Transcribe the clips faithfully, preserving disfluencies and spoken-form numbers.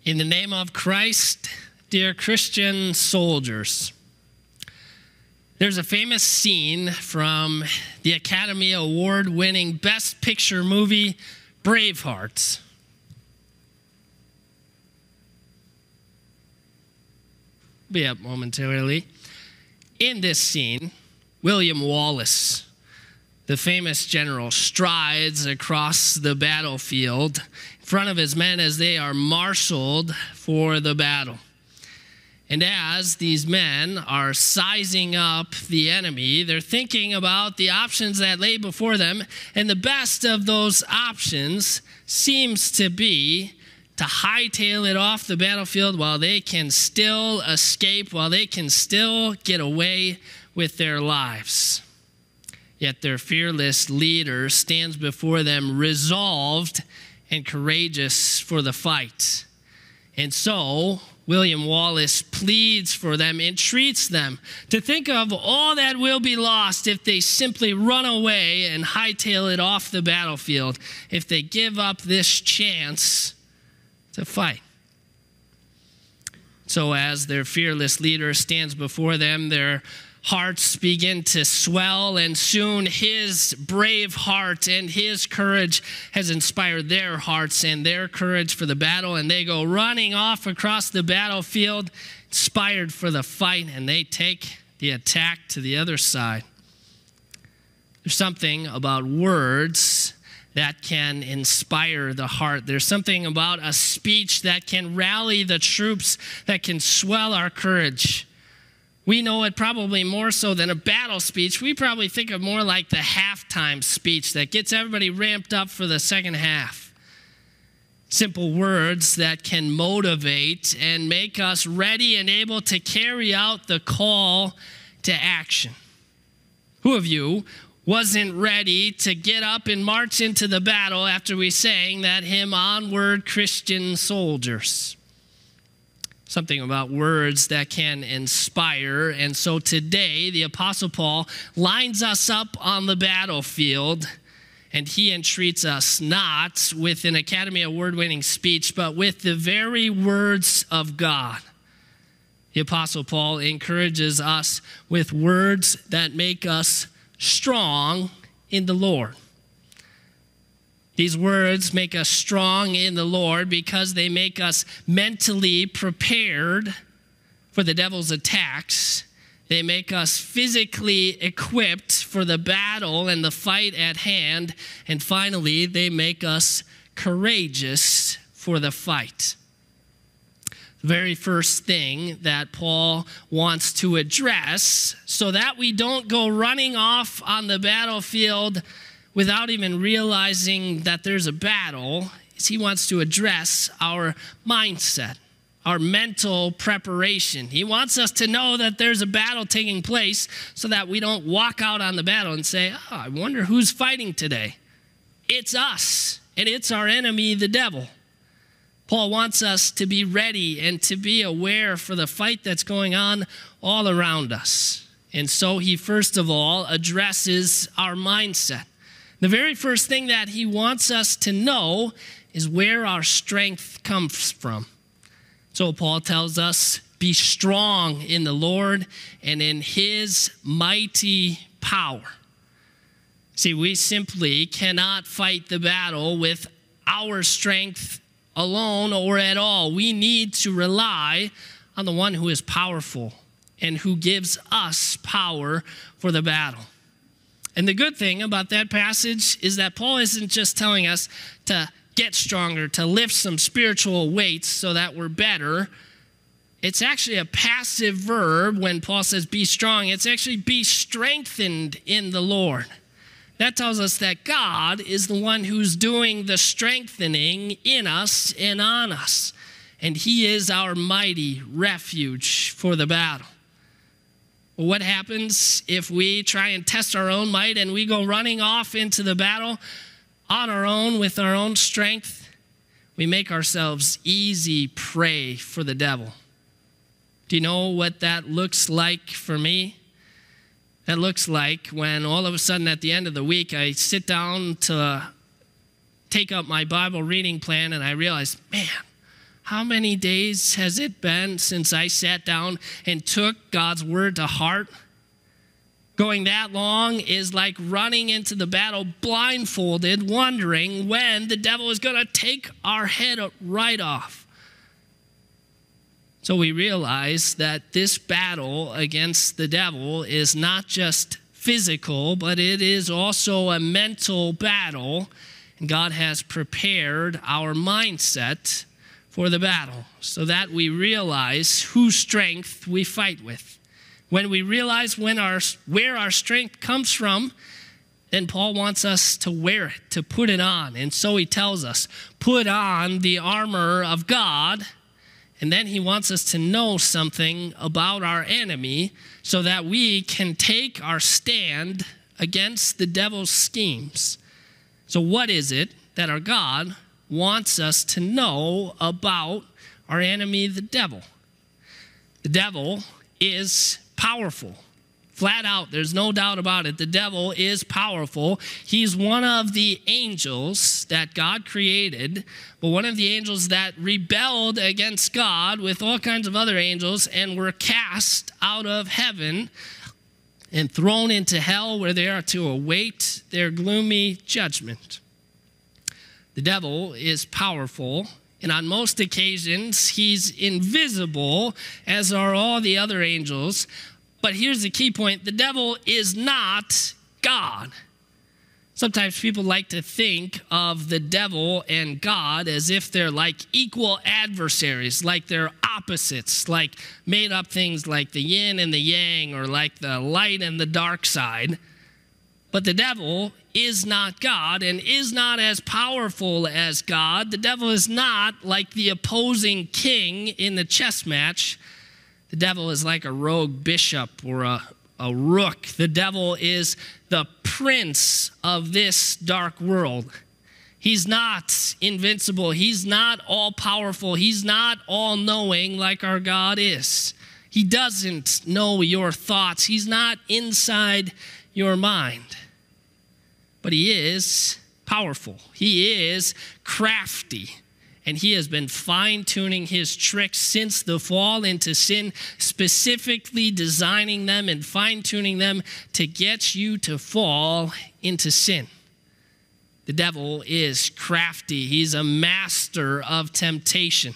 In the name of Christ, dear Christian soldiers, there's a famous scene from the Academy Award-winning Best Picture movie, Braveheart. Be up momentarily. In this scene, William Wallace, the famous general, strides across the battlefield in front of his men as they are marshaled for the battle. And as these men are sizing up the enemy, they're thinking about the options that lay before them, and the best of those options seems to be to hightail it off the battlefield while they can still escape, while they can still get away with their lives. Yet their fearless leader stands before them resolved and courageous for the fight. And so William Wallace pleads for them, entreats them to think of all that will be lost if they simply run away and hightail it off the battlefield, if they give up this chance to fight. So as their fearless leader stands before them, their hearts begin to swell, and soon his brave heart and his courage has inspired their hearts and their courage for the battle, and they go running off across the battlefield, inspired for the fight, and they take the attack to the other side. There's something about words that can inspire the heart. There's something about a speech that can rally the troops, that can swell our courage. We know it probably more so than a battle speech. We probably think of more like the halftime speech that gets everybody ramped up for the second half. Simple words that can motivate and make us ready and able to carry out the call to action. Who of you wasn't ready to get up and march into the battle after we sang that hymn, Onward, Christian Soldiers? Something about words that can inspire. And so today, the Apostle Paul lines us up on the battlefield, and he entreats us not with an Academy Award-winning speech, but with the very words of God. The Apostle Paul encourages us with words that make us strong in the Lord. These words make us strong in the Lord because they make us mentally prepared for the devil's attacks. They make us physically equipped for the battle and the fight at hand. And finally, they make us courageous for the fight. The very first thing that Paul wants to address so that we don't go running off on the battlefield without even realizing that there's a battle, is he wants to address our mindset, our mental preparation. He wants us to know that there's a battle taking place so that we don't walk out on the battle and say, oh, I wonder who's fighting today. It's us, and it's our enemy, the devil. Paul wants us to be ready and to be aware for the fight that's going on all around us. And so he first of all addresses our mindset. The very first thing that he wants us to know is where our strength comes from. So Paul tells us, be strong in the Lord and in his mighty power. See, we simply cannot fight the battle with our strength alone or at all. We need to rely on the one who is powerful and who gives us power for the battle. And the good thing about that passage is that Paul isn't just telling us to get stronger, to lift some spiritual weights so that we're better. It's actually a passive verb when Paul says be strong. It's actually be strengthened in the Lord. That tells us that God is the one who's doing the strengthening in us and on us. And he is our mighty refuge for the battle. Well, what happens if we try and test our own might and we go running off into the battle on our own with our own strength? We make ourselves easy prey for the devil. Do you know what that looks like for me? That looks like when all of a sudden at the end of the week I sit down to take up my Bible reading plan and I realize, man, How many days has it been since I sat down and took God's word to heart? Going that long is like running into the battle blindfolded, wondering when the devil is going to take our head right off. So we realize that this battle against the devil is not just physical, but it is also a mental battle. And God has prepared our mindset for the battle so that we realize whose strength we fight with. When we realize when our, where our strength comes from, then Paul wants us to wear it, to put it on. And so he tells us, put on the armor of God. And then he wants us to know something about our enemy so that we can take our stand against the devil's schemes. So what is it that our God wants us to know about our enemy, the devil? The devil is powerful. Flat out, there's no doubt about it. The devil is powerful. He's one of the angels that God created, but one of the angels that rebelled against God with all kinds of other angels and were cast out of heaven and thrown into hell, where they are to await their gloomy judgment. The devil is powerful, and on most occasions, he's invisible, as are all the other angels. But here's the key point. The devil is not God. Sometimes people like to think of the devil and God as if they're like equal adversaries, like they're opposites, like made up things like the yin and the yang, or like the light and the dark side. But the devil is not God and is not as powerful as God. The devil is not like the opposing king in the chess match. The devil is like a rogue bishop or a, a rook. The devil is the prince of this dark world. He's not invincible. He's not all-powerful. He's not all-knowing like our God is. He doesn't know your thoughts. He's not inside your mind. But he is powerful. He is crafty. And he has been fine-tuning his tricks since the fall into sin, specifically designing them and fine-tuning them to get you to fall into sin. The devil is crafty. He's a master of temptation.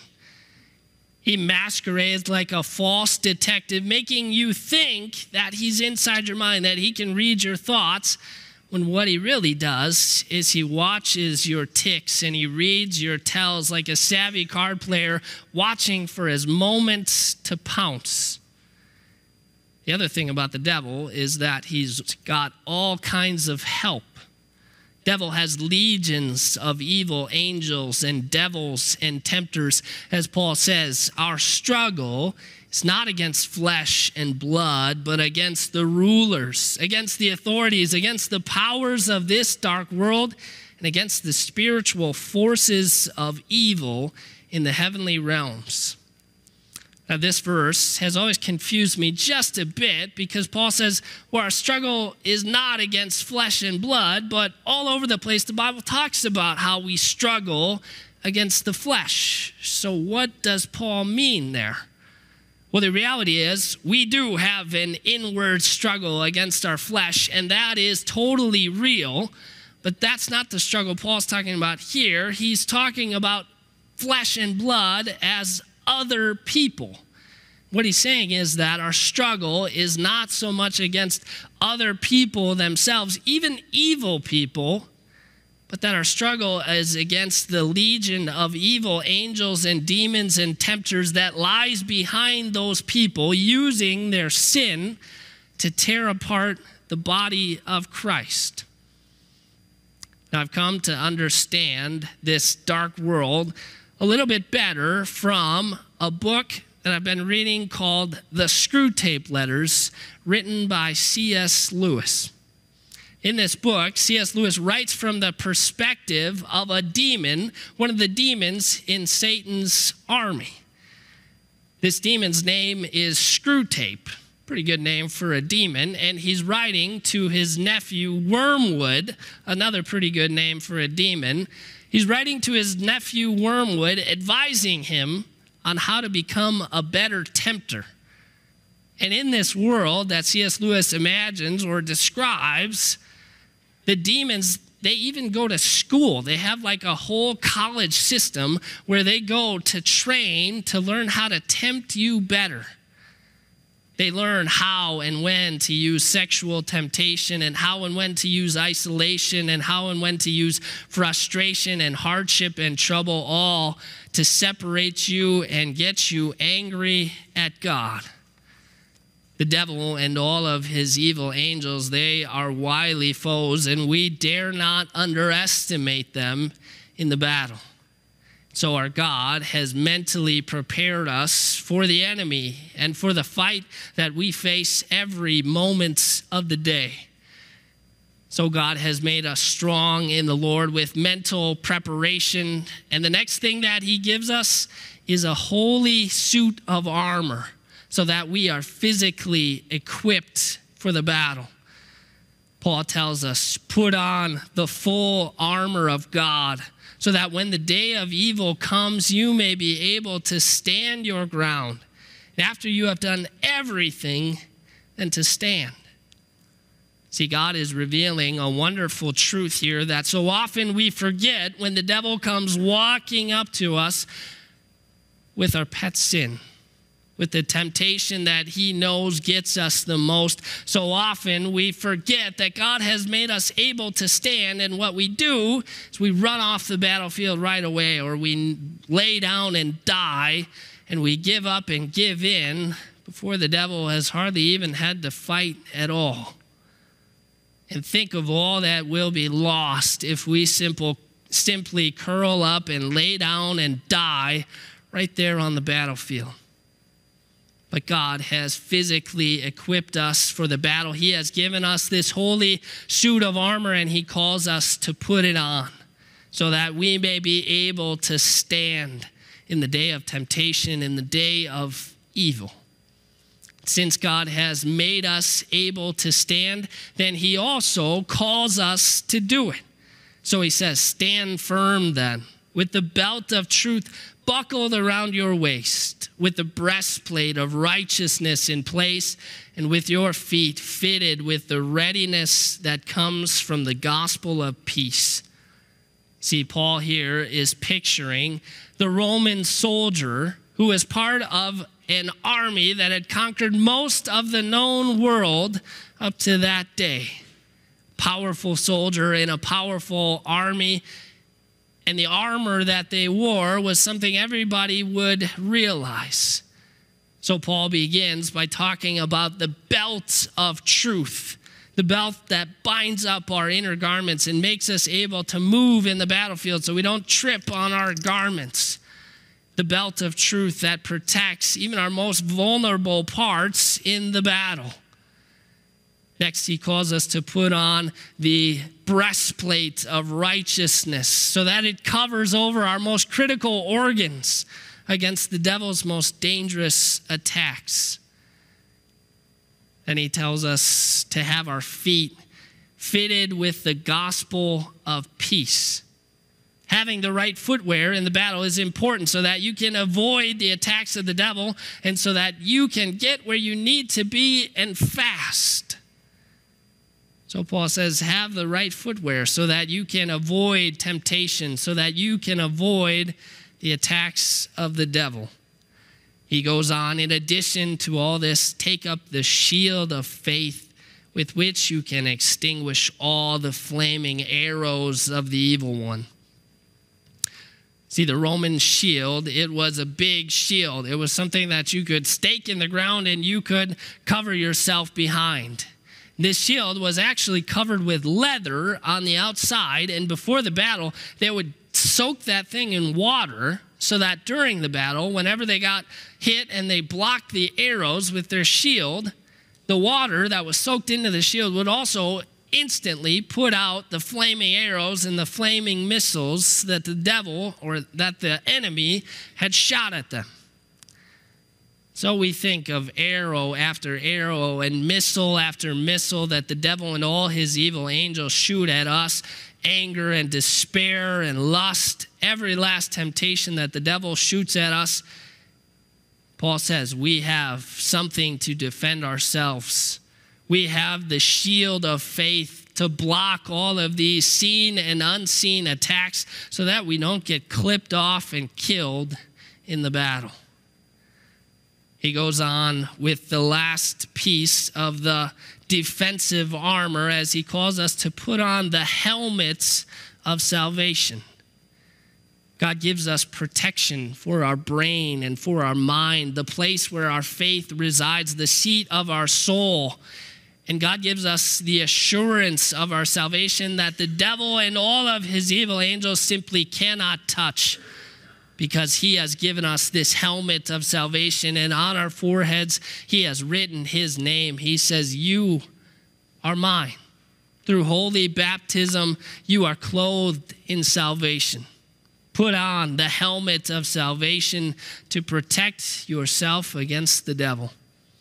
He masquerades like a false detective, making you think that he's inside your mind, that he can read your thoughts, when what he really does is he watches your ticks and he reads your tells like a savvy card player watching for his moments to pounce. The other thing about the devil is that he's got all kinds of help. Devil has legions of evil angels and devils and tempters. As Paul says, our struggle is not against flesh and blood, but against the rulers, against the authorities, against the powers of this dark world, and against the spiritual forces of evil in the heavenly realms. Now, this verse has always confused me just a bit, because Paul says, well, our struggle is not against flesh and blood, but all over the place the Bible talks about how we struggle against the flesh. So what does Paul mean there? Well, the reality is we do have an inward struggle against our flesh, and that is totally real, but that's not the struggle Paul's talking about here. He's talking about flesh and blood as other people. What he's saying is that our struggle is not so much against other people themselves, even evil people, but that our struggle is against the legion of evil angels and demons and tempters that lies behind those people, using their sin to tear apart the body of Christ. Now, I've come to understand this dark world a little bit better from a book that I've been reading called The Screwtape Letters, written by C S Lewis. In this book, C S Lewis writes from the perspective of a demon, one of the demons in Satan's army. This demon's name is Screwtape. pretty good name for a demon, and he's writing to his nephew Wormwood, another pretty good name for a demon. He's writing to his nephew Wormwood, advising him on how to become a better tempter. And in this world that C S Lewis imagines or describes, the demons, they even go to school. They have like a whole college system where they go to train to learn how to tempt you better. They learn how and when to use sexual temptation, and how and when to use isolation, and how and when to use frustration and hardship and trouble, all to separate you and get you angry at God. The devil and all of his evil angels, they are wily foes, and we dare not underestimate them in the battle. So our God has mentally prepared us for the enemy and for the fight that we face every moment of the day. So God has made us strong in the Lord with mental preparation. And the next thing that he gives us is a holy suit of armor so that we are physically equipped for the battle. Paul tells us, put on the full armor of God, so that when the day of evil comes, you may be able to stand your ground. And after you have done everything, then to stand. See, God is revealing a wonderful truth here that so often we forget when the devil comes walking up to us with our pet sin, with the temptation that he knows gets us the most. So often we forget that God has made us able to stand, and what we do is we run off the battlefield right away, or we lay down and die, and we give up and give in before the devil has hardly even had to fight at all. And think of all that will be lost if we simple, simply curl up and lay down and die right there on the battlefield. But God has physically equipped us for the battle. He has given us this holy suit of armor, and he calls us to put it on so that we may be able to stand in the day of temptation, in the day of evil. Since God has made us able to stand, then he also calls us to do it. So he says, stand firm then, with the belt of truth buckled around your waist, with the breastplate of righteousness in place, and with your feet fitted with the readiness that comes from the gospel of peace. See, Paul here is picturing the Roman soldier who was part of an army that had conquered most of the known world up to that day. Powerful soldier in a powerful army. And the armor that they wore was something everybody would realize. So Paul begins by talking about the belt of truth, the belt that binds up our inner garments and makes us able to move in the battlefield so we don't trip on our garments. The belt of truth that protects even our most vulnerable parts in the battle. Next, he calls us to put on the breastplate of righteousness so that it covers over our most critical organs against the devil's most dangerous attacks. And he tells us to have our feet fitted with the gospel of peace. Having the right footwear in the battle is important so that you can avoid the attacks of the devil and so that you can get where you need to be and fast. So Paul says, have the right footwear so that you can avoid temptation, so that you can avoid the attacks of the devil. He goes on, in addition to all this, take up the shield of faith with which you can extinguish all the flaming arrows of the evil one. See, the Roman shield, it was a big shield. It was something that you could stake in the ground and you could cover yourself behind. This shield was actually covered with leather on the outside, and before the battle, they would soak that thing in water so that during the battle, whenever they got hit and they blocked the arrows with their shield, the water that was soaked into the shield would also instantly put out the flaming arrows and the flaming missiles that the devil or that the enemy had shot at them. So we think of arrow after arrow and missile after missile that the devil and all his evil angels shoot at us. Anger and despair and lust, every last temptation that the devil shoots at us. Paul says we have something to defend ourselves. We have the shield of faith to block all of these seen and unseen attacks so that we don't get clipped off and killed in the battle. He goes on with the last piece of the defensive armor as he calls us to put on the helmets of salvation. God gives us protection for our brain and for our mind, the place where our faith resides, the seat of our soul. And God gives us the assurance of our salvation that the devil and all of his evil angels simply cannot touch, because he has given us this helmet of salvation, and on our foreheads he has written his name. He says, you are mine. Through holy baptism, you are clothed in salvation. Put on the helmet of salvation to protect yourself against the devil.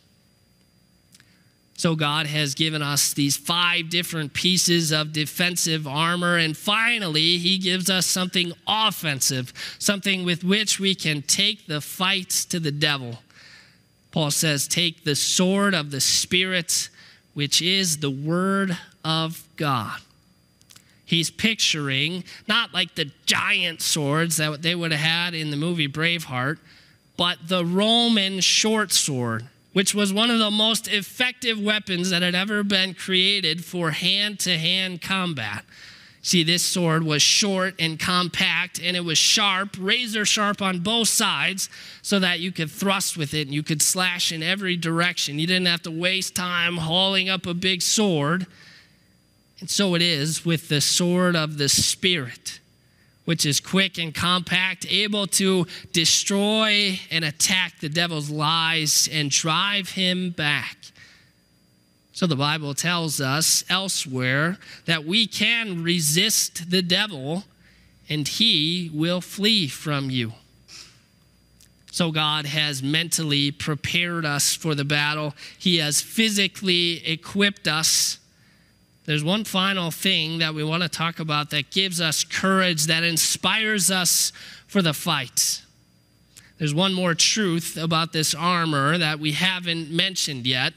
So God has given us these five different pieces of defensive armor. And finally, he gives us something offensive, something with which we can take the fight to the devil. Paul says, take the sword of the Spirit, which is the word of God. He's picturing not like the giant swords that they would have had in the movie Braveheart, but the Roman short sword, which was one of the most effective weapons that had ever been created for hand-to-hand combat. See, this sword was short and compact, and it was sharp, razor sharp on both sides, so that you could thrust with it and you could slash in every direction. You didn't have to waste time hauling up a big sword. And so it is with the sword of the Spirit, which is quick and compact, able to destroy and attack the devil's lies and drive him back. So the Bible tells us elsewhere that we can resist the devil and he will flee from you. So God has mentally prepared us for the battle. He has physically equipped us. There's one final thing that we want to talk about that gives us courage, that inspires us for the fight. There's one more truth about this armor that we haven't mentioned yet.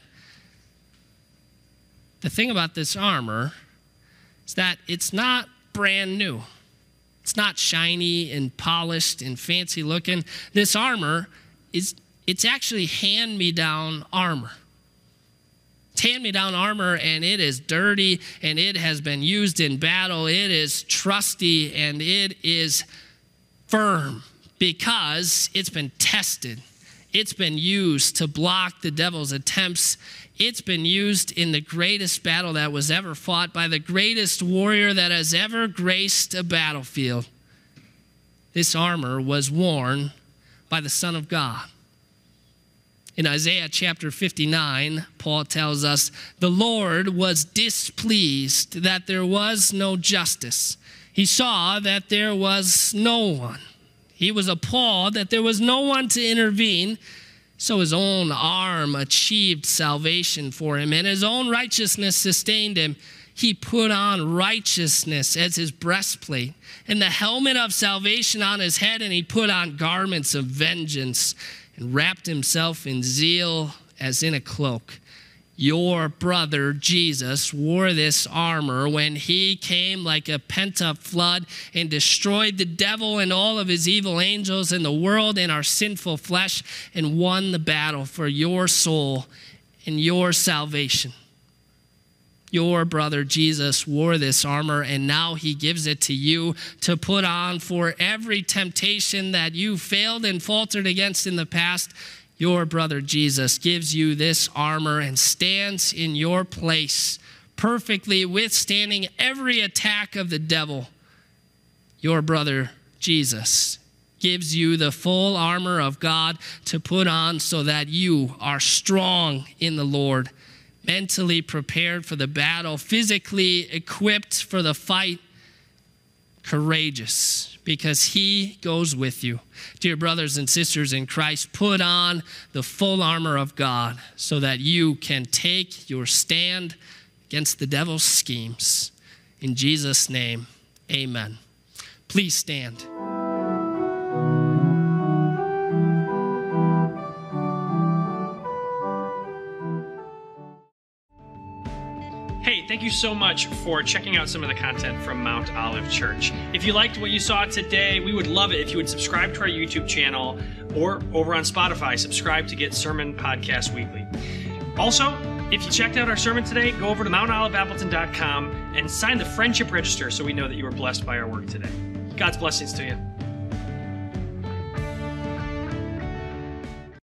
The thing about this armor is that it's not brand new. It's not shiny and polished and fancy looking. This armor is, it's actually hand-me-down armor. It's hand-me-down armor, and it is dirty, and it has been used in battle. It is trusty, and it is firm because it's been tested. It's been used to block the devil's attempts. It's been used in the greatest battle that was ever fought by the greatest warrior that has ever graced a battlefield. This armor was worn by the Son of God. In Isaiah chapter fifty-nine, Paul tells us, the Lord was displeased that there was no justice. He saw that there was no one. He was appalled that there was no one to intervene. So his own arm achieved salvation for him, and his own righteousness sustained him. He put on righteousness as his breastplate, and the helmet of salvation on his head, and he put on garments of vengeance, and wrapped himself in zeal as in a cloak. Your brother Jesus wore this armor when he came like a pent-up flood and destroyed the devil and all of his evil angels in the world and our sinful flesh, and won the battle for your soul and your salvation. Your brother Jesus wore this armor, and now he gives it to you to put on for every temptation that you failed and faltered against in the past. Your brother Jesus gives you this armor and stands in your place, perfectly withstanding every attack of the devil. Your brother Jesus gives you the full armor of God to put on so that you are strong in the Lord, mentally prepared for the battle, physically equipped for the fight. courageous, because he goes with you. Dear brothers and sisters in Christ, put on the full armor of God so that you can take your stand against the devil's schemes. In Jesus' name, amen. Please stand. Hey, thank you so much for checking out some of the content from Mount Olive Church. If you liked what you saw today, we would love it if you would subscribe to our YouTube channel or over on Spotify, subscribe to get sermon podcasts weekly. Also, if you checked out our sermon today, go over to mount olive appleton dot com and sign the friendship register so we know that you were blessed by our work today. God's blessings to you.